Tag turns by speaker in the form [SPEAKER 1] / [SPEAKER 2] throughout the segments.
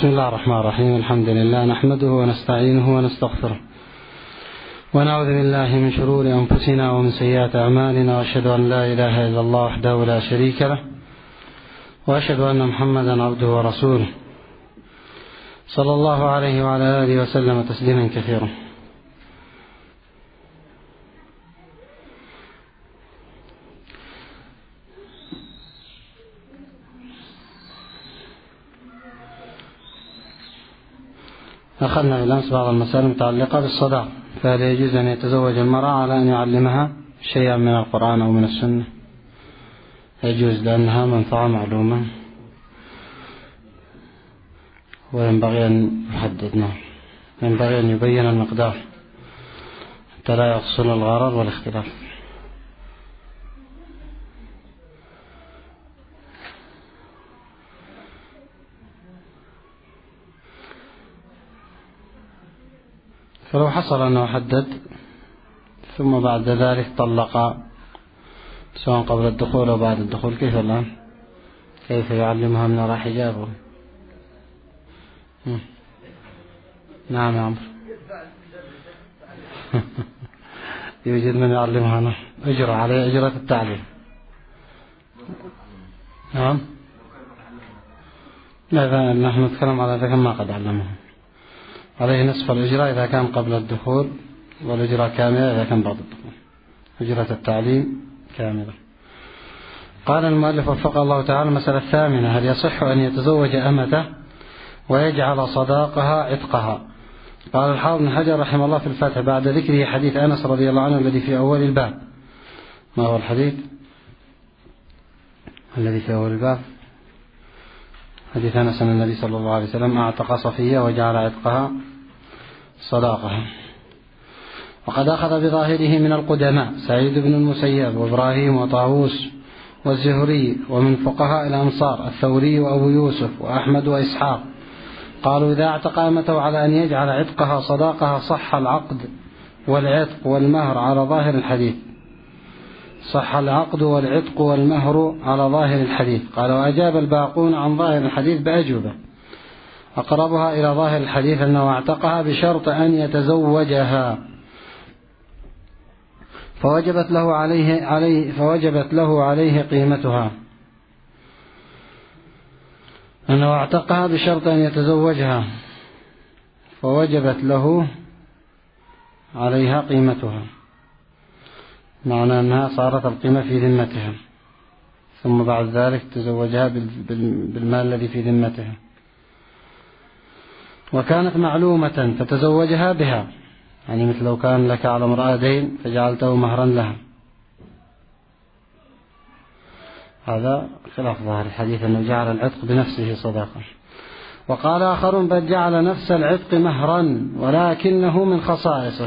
[SPEAKER 1] بسم الله الرحمن الرحيم. الحمد لله نحمده ونستعينه ونستغفره ونعوذ بالله من شرور أنفسنا ومن سيئات أعمالنا، وأشهد أن لا إله إلا الله وحده لا شريك له، وأشهد أن محمدا عبده ورسوله صلى الله عليه وعلى آله وسلم تسليما كثيرا. أخذنا بالأمس بعض المسائل المتعلقة بالصداق، فهل يجوز أن يتزوج المرأة على أن يعلمها شيئا من القرآن أو من السنة؟ يجوز لأنها منفعة معلومة، وينبغي أن يحدد، ينبغي أن يبين المقدار حتى لا يحصل الغرر والاختلاف. فلو حصل أنه حدد ثم بعد ذلك طلق سواء قبل الدخول أو بعد الدخول، كيف الآن؟ كيف يعلمها من وراء حجابه؟ نعم يا عمرو. يوجد من يعلمها أجرة عليه أجرة التعليم. نعم، لا نحن نتكلم على ذلك ما قد علمها، عليه نصف الأجرة إذا كان قبل الدخول، والأجرة كاملة إذا كان بعد الدخول، أجرة التعليم كاملة. قال المؤلف وفقه الله تعالى: المسألة الثامنة: هل يصح أن يتزوج أمته ويجعل صداقها عتقها؟ قال الحافظ بن حجر رحمه الله في الفتح بعد ذكره حديث أنس رضي الله عنه الذي في أول الباب. ما هو الحديث الذي في أول الباب؟ حديث أنس أن النبي صلى الله عليه وسلم أعتق صفية وجعل عتقها صداقها. وقد أخذ بظاهره من القدماء سعيد بن المسيب وإبراهيم وطاووس والزهري، ومن فقهاء الأنصار الثوري وأبو يوسف وأحمد وإسحاق، قالوا إذا اعتق أمته على أن يجعل عتقها صداقها صح العقد والعتق والمهر على ظاهر الحديث. صح العقد والعتق والمهر على ظاهر الحديث. قال: وأجاب الباقون عن ظاهر الحديث بأجوبة أقربها إلى ظاهر الحديث أنه اعتقها بشرط أن يتزوجها، فوجبت له عليه قيمتها. أنه اعتقها بشرط أن يتزوجها فوجبت له عليها قيمتها، معنى أنها صارت القيمة في ذمتها، ثم بعد ذلك تزوجها بالمال الذي في ذمتها، وكانت معلومة فتزوجها بها، يعني مثل لو كان لك على امرأة دين فجعلته مهرا لها. هذا خلاف ظاهر الحديث أنه جعل العتق بنفسه صداقة. وقال آخرون: بل جعل نفس العتق مهرا ولكنه من خصائصه،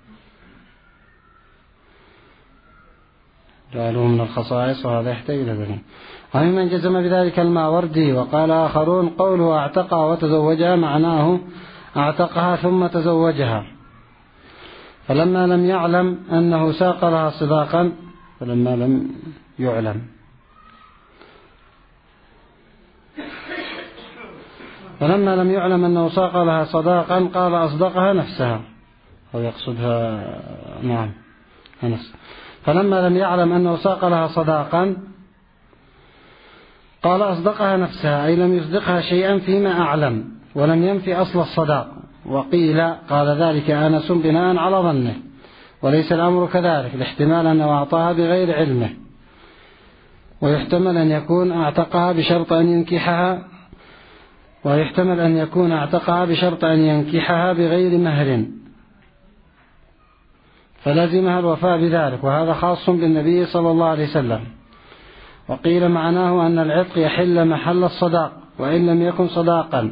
[SPEAKER 1] جعلوه من الخصائص، وهذا يحتاج إلى دليل. وممن جزم بذلك الماوردي. وقال آخرون: قوله اعتقها وتزوجها معناه اعتقها ثم تزوجها، فلما لم يعلم أنه ساق لها صداقا فلما لم يعلم أنه ساق لها صداقا قال أصدقها نفسها، أو يقصدها نفس. فلما لم يعلم أنه ساق لها صداقا قال أصدقها نفسها، أي لم يصدقها شيئا فيما أعلم ولم ينفي أصل الصداق. وقيل قال ذلك أنس بناء على ظنه، وليس الأمر كذلك، لاحتمال أنه أعطاها بغير علمه، ويحتمل أن يكون اعتقها بشرط أن ينكحها بغير مهر، فلزمها الوفاء بذلك، وهذا خاص بالنبي صلى الله عليه وسلم. وقيل معناه أن العتق يحل محل الصداق وإن لم يكن صداقا،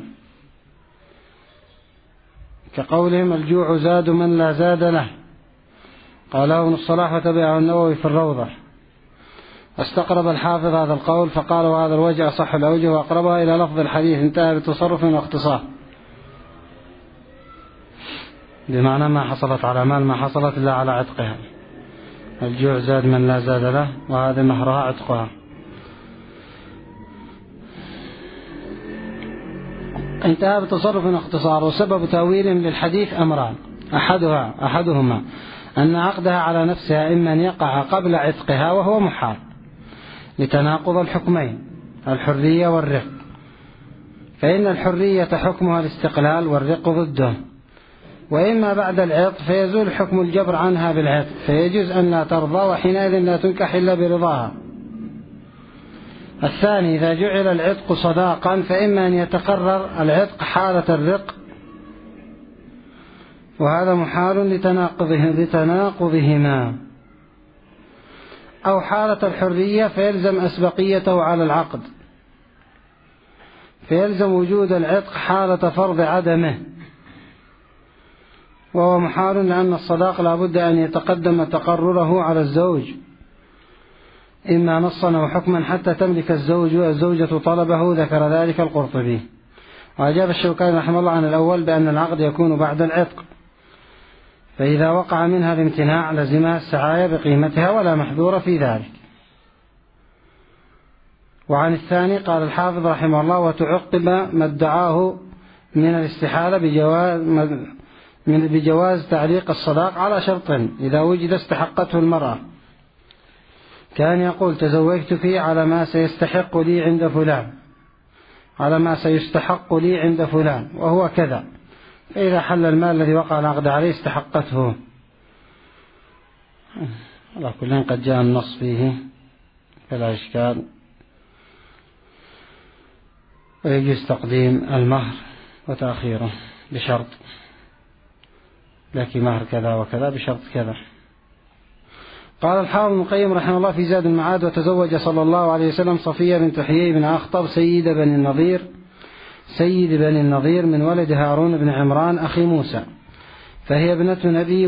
[SPEAKER 1] كقولهم: الجوع زاد من لا زاد له. قاله ابن الصلاح وتبعه النووي في الروضة. واستقرب الحافظ هذا القول فقال: وهذا الوجه أصح الأوجه وأقربها إلى لفظ الحديث، انتهى بتصرف واختصاص، بمعنى ما حصلت على مال ما حصلت إلا على عتقها. الجوع زاد من لا زاد له، وهذا مهرها عتقها. انتهى بتصرف اختصار. وسبب تأويل للحديث أمران: أحدهما أن عقدها على نفسها إما أن يقع قبل عتقها وهو محال لتناقض الحكمين الحرية والرق، فإن الحرية حكمها الاستقلال والرق ضده، وإما بعد العتق فيزول حكم الجبر عنها بالعتق فيجوز أن لا ترضى، وحينئذ لا تنكح إلا برضاها. الثاني إذا جعل العتق صداقا فإما أن يتقرر العتق حالة الرق، وهذا محال لتناقضهما، أو حالة الحرية فيلزم أسبقيته على العقد، فيلزم وجود العتق حالة فرض عدمه، وهو محال لأن الصداق لا بد أن يتقدم تقرره على الزوج إما نصا أو حكما حتى تملك الزوج والزوجة طلبه. ذكر ذلك القرطبي. وأجاب الشوكاني رحمه الله عن الأول بأن العقد يكون بعد العتق، فإذا وقع منها الامتناع لزمها السعاية بقيمتها ولا محذور في ذلك. وعن الثاني قال الحافظ رحمه الله: وتعقب ما ادعاه من الاستحالة بجواز تعليق الصداق على شرط إذا وجد استحقته المرأة، كان يقول: تزوجتك على ما سيستحق لي عند فلان وهو كذا، فإذا حل المال الذي وقع العقد عليه استحقته. على كل قد جاء النص فيه فلا إشكال، ويجوز تقديم المهر وتأخيره بشرط، لكن مهر كذا وكذا بشرط كذا. قال الحافظ ابن القيم رحمه الله في زاد المعاد: وتزوج صلى الله عليه وسلم صفية بنت حيي بن أخطب سيد بني النضير من ولد هارون بن عمران أخي موسى، فهي ابنة نبي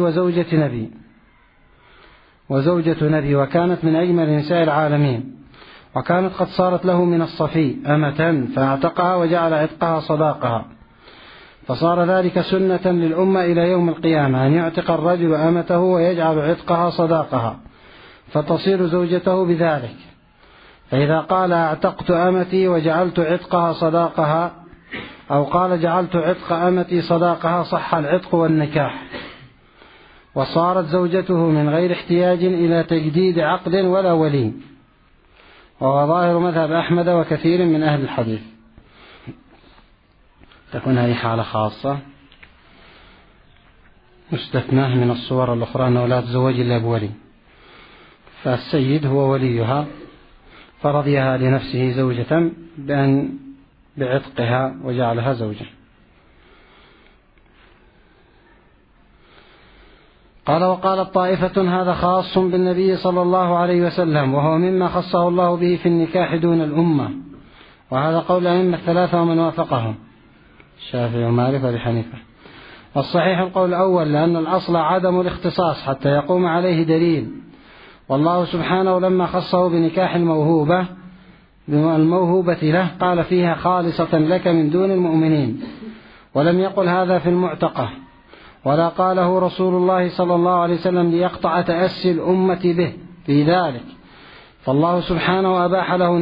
[SPEAKER 1] وزوجة نبي، وكانت من أجمل نساء العالمين، وكانت قد صارت له من الصفي أمة فاعتقها وجعل عتقها صداقها، فصار ذلك سنة للأمة إلى يوم القيامة أن يعتق الرجل أمته ويجعل عتقها صداقها فتصير زوجته بذلك. فإذا قال: اعتقت أمتي وجعلت عتقها صداقها، أو قال: جعلت عتق أمتي صداقها، صح العتق والنكاح، وصارت زوجته من غير احتياج إلى تجديد عقد ولا ولي، وهو ظاهر مذهب أحمد وكثير من أهل الحديث. تكون هذه حالة خاصة مستثناه من الصور الأخرى أنه لا تزوج إلا بولي، فالسيد هو وليها فرضيها لنفسه زوجة بعتقها وجعلها زوجة. قال: وقالت طائفة: هذا خاص بالنبي صلى الله عليه وسلم، وهو مما خصه الله به في النكاح دون الأمة، وهذا قول الأئمة الثلاثة ومن وافقهم الشافعي ومالك وأبي حنيفة. والصحيح القول الأول، لأن الأصل عدم الاختصاص حتى يقوم عليه دليل، والله سبحانه لما خصه بنكاح الموهوبة له قال فيها: خالصة لك من دون المؤمنين، ولم يقل هذا في المعتقة، ولا قاله رسول الله صلى الله عليه وسلم ليقطع تأسي الأمة به في ذلك، فالله سبحانه أباح له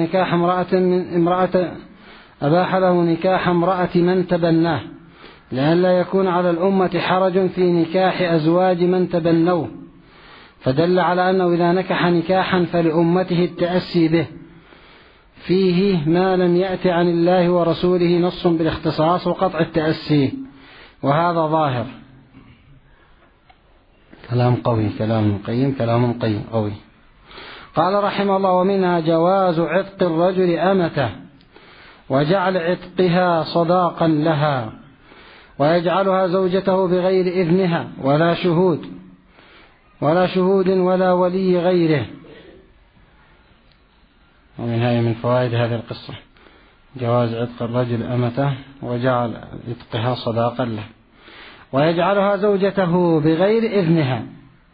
[SPEAKER 1] نكاح امرأة من تبناه، لئلا يكون على الأمة حرج في نكاح أزواج من تبنوه، فدل على أنه إذا نكح نكاحا فلأمته التأسي به فيه ما لم يأت عن الله ورسوله نص بالاختصاص وقطع التأسي، وهذا ظاهر. كلام قوي، كلام قوي. قال رحمه الله: ومنها جواز عتق الرجل أمته وجعل عتقها صداقا لها، ويجعلها زوجته بغير إذنها ولا شهود ولا ولي غيره. من فوائد هذه القصة جواز عتق الرجل أمته وجعل عتقها صداقا له، ويجعلها زوجته بغير إذنها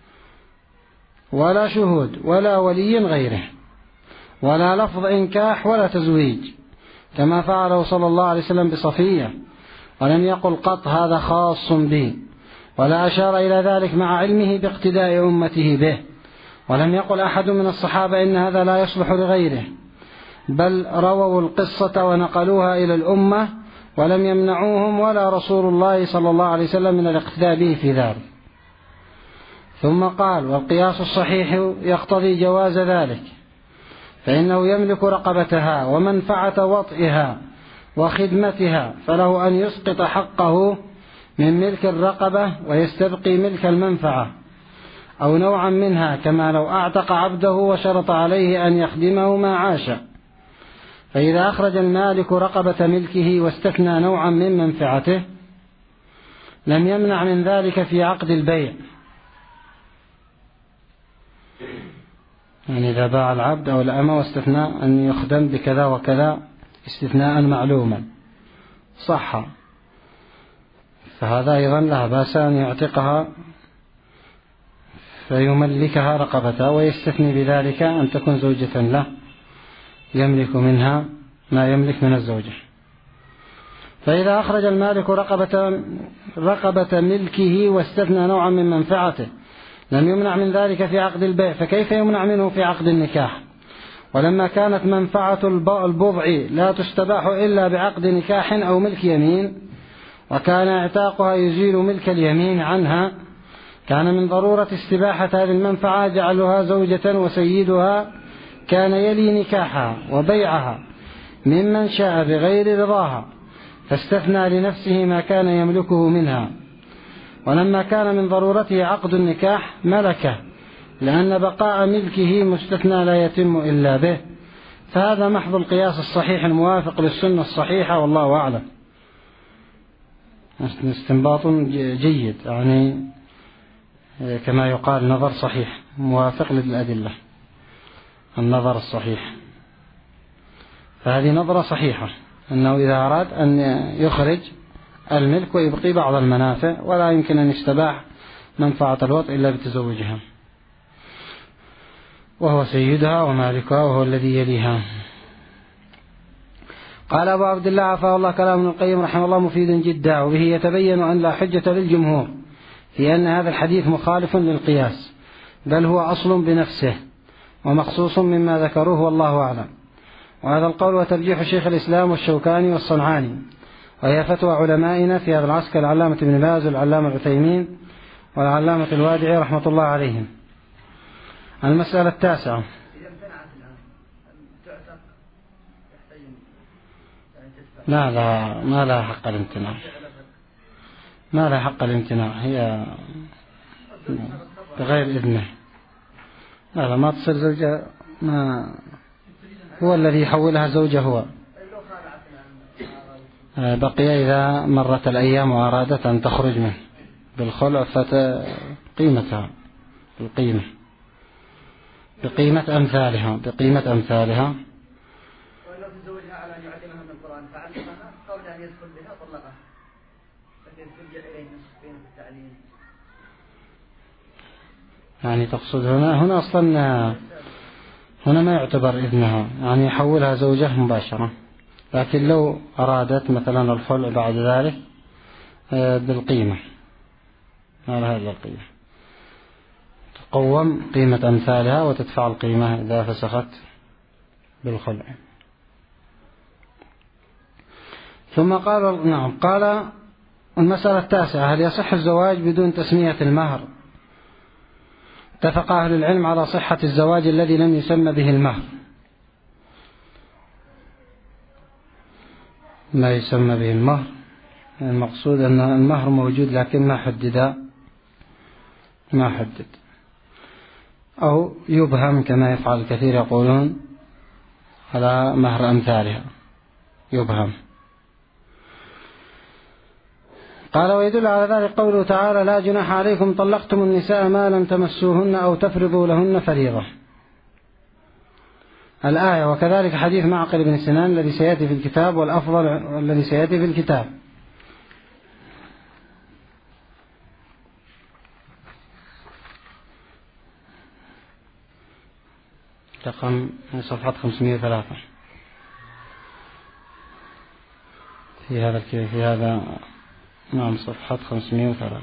[SPEAKER 1] ولا شهود ولا ولي غيره، ولا لفظ إنكاح ولا تزويج، كما فعله صلى الله عليه وسلم بصفية، ولم يقل قط هذا خاص به، ولا أشار إلى ذلك مع علمه باقتداء أمته به، ولم يقل أحد من الصحابة إن هذا لا يصلح لغيره، بل رووا القصة ونقلوها إلى الأمة ولم يمنعوهم ولا رسول الله صلى الله عليه وسلم من الاقتداء به في ذلك. ثم قال: والقياس الصحيح يقتضي جواز ذلك، فإنه يملك رقبتها ومنفعة وطئها وخدمتها، فله أن يسقط حقه من ملك الرقبة ويستبقي ملك المنفعة أو نوعا منها، كما لو أعتق عبده وشرط عليه أن يخدمه ما عاش. فإذا أخرج المالك رقبة ملكه واستثنى نوعا من منفعته لم يمنع من ذلك في عقد البيع. يعني إذا باع العبد أو الأمة واستثنى أن يخدم بكذا وكذا استثناء معلوما صح، فهذا أيضا لا بأس أن يعتقها فيملكها رقبتها ويستثني بذلك أن تكون زوجة له يملك منها ما يملك من الزوجة. فإذا أخرج المالك رقبة ملكه واستثنى نوعا من منفعته لم يمنع من ذلك في عقد البيع، فكيف يمنع منه في عقد النكاح؟ ولما كانت منفعة البضع لا تستباح إلا بعقد نكاح أو ملك يمين، وكان اعتاقها يزيل ملك اليمين عنها، كان من ضرورة استباحة هذه المنفعة جعلها زوجة وسيدها كان يلي نكاحها وبيعها ممن شاء بغير رضاها، فاستثنى لنفسه ما كان يملكه منها. ولما كان من ضرورته عقد النكاح ملكه، لأن بقاء ملكه مستثنى لا يتم إلا به. فهذا محض القياس الصحيح الموافق للسنة الصحيحة، والله أعلم. استنباط جيد، يعني كما يقال نظر صحيح موافق للأدلة، النظر الصحيح. فهذه نظرة صحيحة، أنه إذا أراد أن يخرج الملك ويبقي بعض المنافع، ولا يمكن أن يستباح منفعة الوطء إلا بتزوجها، وهو سيدها ومالكها وهو الذي يليها. قال أبو عبد الله عفاه الله كلام ابن القيم رحمه الله مفيد جدا، وبه يتبين أن لا حجة للجمهور في أن هذا الحديث مخالف للقياس، بل هو أصل بنفسه ومخصوص مما ذكروه، والله أعلم. وهذا القول وترجيح شيخ الإسلام والشوكاني والصنعاني، وهي فتوى علمائنا في هذا العصر كالعلامة ابن باز والعلامة العثيمين والعلامة الوادعي رحمة الله عليهم. المسألة 9. لا ما لها حق الامتناع، ما لها حق الامتناع، هي بغير إذنه. لا ما تصير زوجة، ما هو الذي يحولها زوجة هو. بقي إذا مرت الأيام وأرادت أن تخرج منه بالخلع قيمتها بالقيمة، بقيمة أمثالها، بقيمة أمثالها.
[SPEAKER 2] ولو تزوجها على أن يعلمها من القرآن فعلمها قبل أن يدخل بها طلقها، لكن ترجع إليه نصف بين التعليم.
[SPEAKER 1] يعني تقصد هنا أصلا هنا ما يعتبر إذنها، يعني يحولها زوجة مباشرة، لكن لو أرادت مثلا الخلع بعد ذلك بالقيمة، على هذه القيمة تقوم قيمة أمثالها وتدفع القيمة إذا فسخت بالخلع. ثم قال المسألة 9: هل يصح الزواج بدون تسمية المهر؟ اتفق أهل العلم على صحة الزواج الذي لم يسمى به المهر. ما يسمى به المهر المقصود أن المهر موجود لكن ما حدد أو يبهم، كما يفعل الكثير يقولون على مهر أمثالها يبهم. قال: ويدل على ذلك قوله تعالى: لا جناح عليكم طلقتم النساء ما لم تمسوهن أو تفرضوا لهن فريضة، الآية. وكذلك حديث معقل بن سنان الذي سيأتي في الكتاب، والأفضل الذي سيأتي في الكتاب. رقم صفحة 503 في هذا نعم صفحة 503.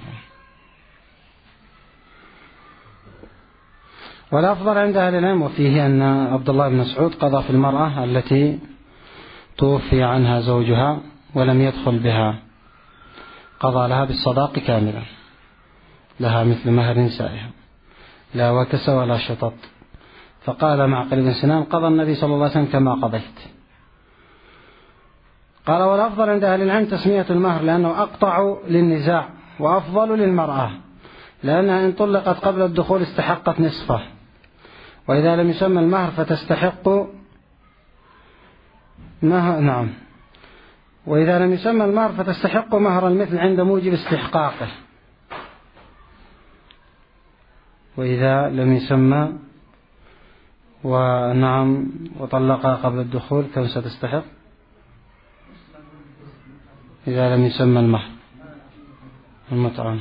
[SPEAKER 1] والأفضل عند أهل العلم وفيه أن عبد الله بن مسعود قضى في المرأة التي توفي عنها زوجها ولم يدخل بها قضى لها بالصداق كاملا، لها مثل مهر نسائها، لا وكس ولا شطط. فقال معقل بن سنان قضى النبي صلى الله عليه وسلم كما قضيت. قال والأفضل عند أهل العلم تسمية المهر لأنه أقطع للنزاع وأفضل للمرأة، لأنها إن طلقت قبل الدخول استحقت نصفه، وإذا لم يسمى المهر فتستحق نعم، وإذا لم يسمى المهر فتستحق مهر المثل عند موجب استحقاقه، وإذا لم يسمى ونعم وطلقها قبل الدخول كم ستستحق؟ إذا لم يسمى المهر المتعة.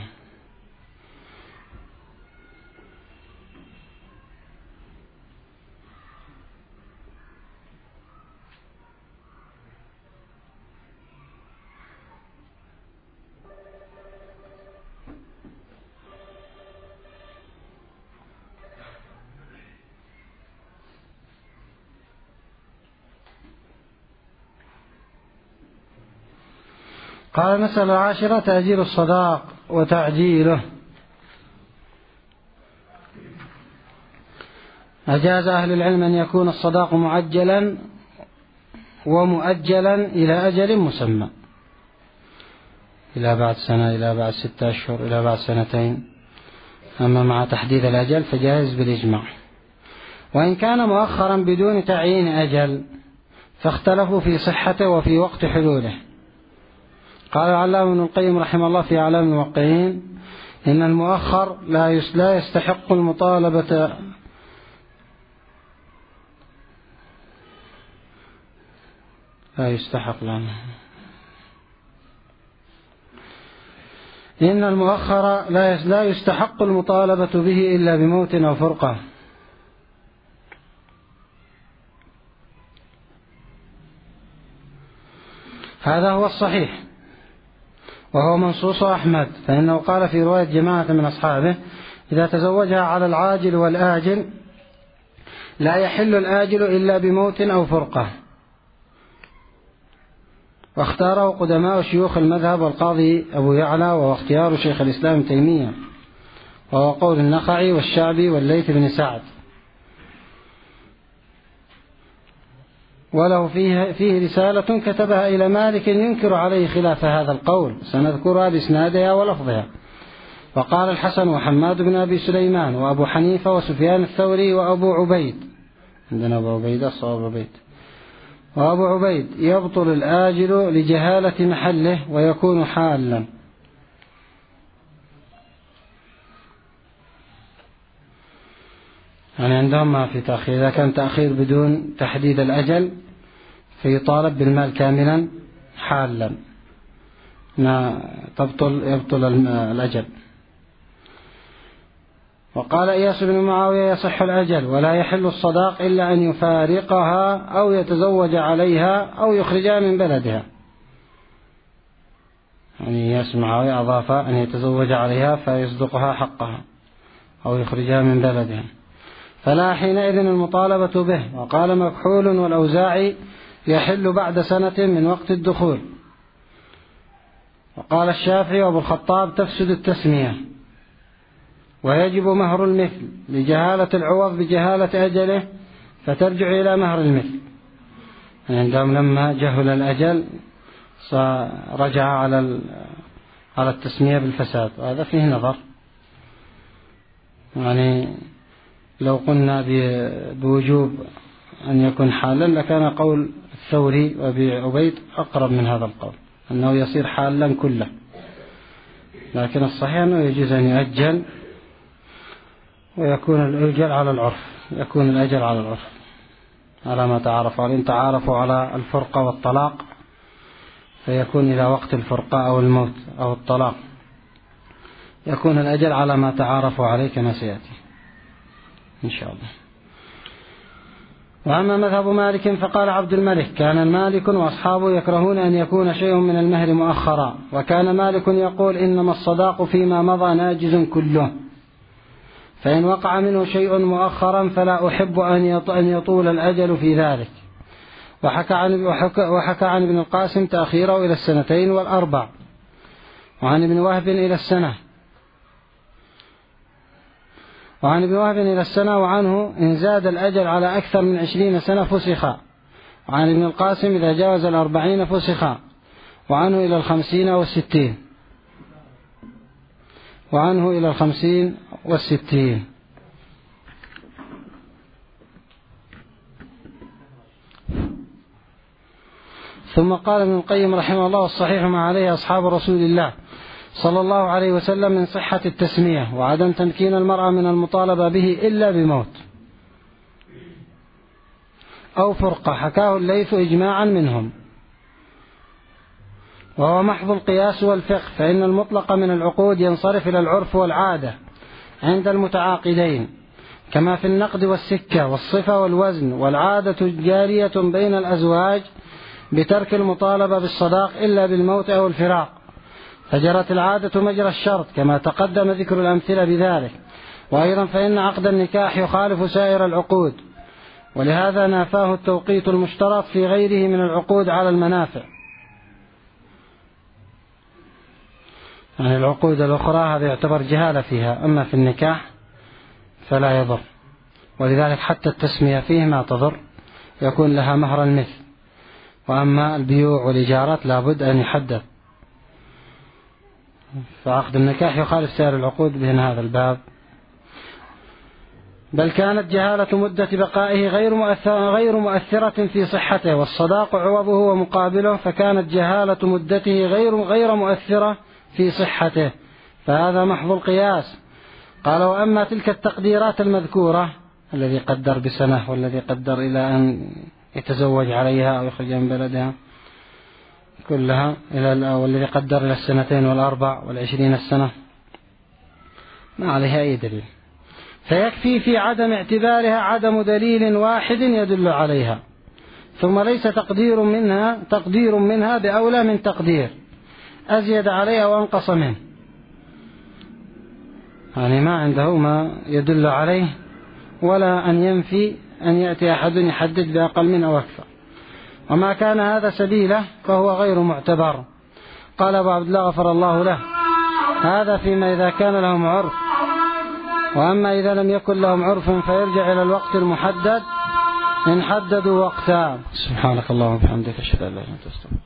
[SPEAKER 1] قال المسألة العاشرة تأجيل الصداق وتعجيله. أجاز أهل العلم أن يكون الصداق معجلا ومؤجلا إلى أجل مسمى، إلى بعد سنة، إلى بعد 6 أشهر، إلى بعد 2 سنين. أما مع تحديد الأجل فجائز بالإجماع. وإن كان مؤخرا بدون تعيين أجل فاختلفوا في صحته وفي وقت حلوله. قال العلامة ابن القيم رحمه الله في أعلام الموقعين إن المؤخر لا يستحق المطالبة إن المؤخر لا يستحق المطالبة به إلا بموت أو فرقة. هذا هو الصحيح، وهو منصوص أحمد، فإنه قال في رواية جماعة من أصحابه إذا تزوجها على العاجل والآجل لا يحل الآجل إلا بموت أو فرقة. واختاره قدماء شيوخ المذهب والقاضي أبو يعلى، وهو اختيار شيخ الإسلام تيمية، وهو قول النخعي والشعبي والليث بن سعد. وله فيه رسالة كتبها إلى مالك ينكر عليه خلاف هذا القول، سنذكرها بإسنادها ولفظها. وقال الحسن وحماد بن أبي سليمان وأبو حنيفة وسفيان الثوري وأبو عبيد، عندنا أبو عبيد الصواب عبيد، وأبو عبيد يبطل الآجل لجهالة محله ويكون حالا. يعني عندهم ما في تأخير، إذا كان تأخير بدون تحديد الأجل فيطالب بالمال كاملا حالا، يبطل الأجل. وقال إياس بن معاوية يصح الأجل ولا يحل الصداق إلا أن يفارقها أو يتزوج عليها أو يخرجها من بلدها. يعني إياس بن معاوية أضاف أن يتزوج عليها فيصدقها حقها أو يخرجها من بلدها، فلا حينئذ المطالبة به. وقال مكحول والأوزاعي يحل بعد 1 سنة من وقت الدخول. وقال الشافعي وابو الخطاب تفسد التسمية ويجب مهر المثل لجهالة العوض بجهالة أجله فترجع إلى مهر المثل. عندهم لما جهل الأجل رجع على التسمية بالفساد، وهذا فيه نظر. يعني لو قلنا بوجوب أن يكون حالا لكان قول الثوري وأبي عبيد أقرب من هذا القول، أنه يصير حالا كله. لكن الصحيح أنه يجوز أن يؤجل ويكون الأجل على العرف، يكون الأجل على العرف على ما تعارفوا. إن تعارفوا على الفرقة والطلاق فيكون إلى وقت الفرقة أو الموت أو الطلاق، يكون الأجل على ما تعارفوا عليه كما سيأتي إن شاء الله. وأما مذهب مالك فقال عبد الملك كان مالك وأصحابه يكرهون أن يكون شيء من المهر مؤخرا، وكان مالك يقول إنما الصداق فيما مضى ناجز كله، فإن وقع منه شيء مؤخرا فلا أحب أن يطول الأجل في ذلك، وحكى عن ابن القاسم تأخيره إلى 2 و4، وعن ابن وهب إلى السنة، وعنه إن زاد الأجل على أكثر من 20 سنة فسخ، وعن ابن القاسم إذا جاوز 40 فسخ، وعنه إلى 50 و60. ثم قال ابن القيم رحمه الله: الصحيح ما عليه أصحاب رسول الله صلى الله عليه وسلم من صحة التسمية وعدم تمكين المرأة من المطالبة به إلا بموت أو فرقة، حكاه الليث إجماعا منهم، وهو محض القياس والفقه، فإن المطلق من العقود ينصرف إلى العرف والعادة عند المتعاقدين، كما في النقد والسكة والصفة والوزن، والعادة جارية بين الأزواج بترك المطالبة بالصداق إلا بالموت أو الفراق، فجرت العادة مجرى الشرط كما تقدم ذكر الأمثلة بذلك. وأيضا فإن عقد النكاح يخالف سائر العقود، ولهذا نافاه التوقيت المشترط في غيره من العقود على المنافع. يعني العقود الأخرى هذا يعتبر جهالة فيها، أما في النكاح فلا يضر، ولذلك حتى التسمية فيه ما تضر، يكون لها مهر المثل. وأما البيوع والإيجارات لابد أن يحدد، فعقد النكاح يخالف سائر العقود بين هذا الباب. بل كانت جهالة مدة بقائه غير مؤثرة في صحته، والصداق عوضه ومقابله، فكانت جهالة مدته غير مؤثرة في صحته، فهذا محض القياس. قال: وأما تلك التقديرات المذكورة، الذي قدر بسنة والذي قدر إلى أن يتزوج عليها أو يخرج من بلدها كلها، والذي قدر إلى 2 و4 و20 سنة، ما عليها أي دليل، فيكفي في عدم اعتبارها عدم دليل واحد يدل عليها، ثم ليس تقدير منها بأولى من تقدير أزيد عليها وأنقص منه، يعني ما عنده ما يدل عليه، ولا أن ينفي أن يأتي أحد يحدد بأقل منه أو أكثر، وما كان هذا سبيله فهو غير معتبر. قال أبو عبد الله غفر الله له: هذا فيما إذا كان لهم عرف، وأما إذا لم يكن لهم عرف فيرجع إلى الوقت المحدد إن حددوا وقتا. سبحانك اللهم وبحمدك، أشهد أن لا إله إلا أنت، أستغفرك.